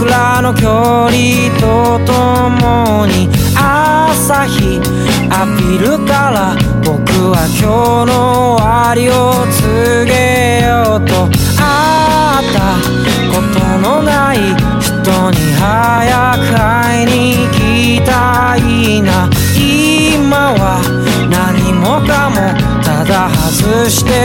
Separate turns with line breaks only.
僕らの距離とともに朝日浴びるから僕は今日の終わりを告げようと会ったことのない人に早く会いに行きたいな今は何もかもただ外して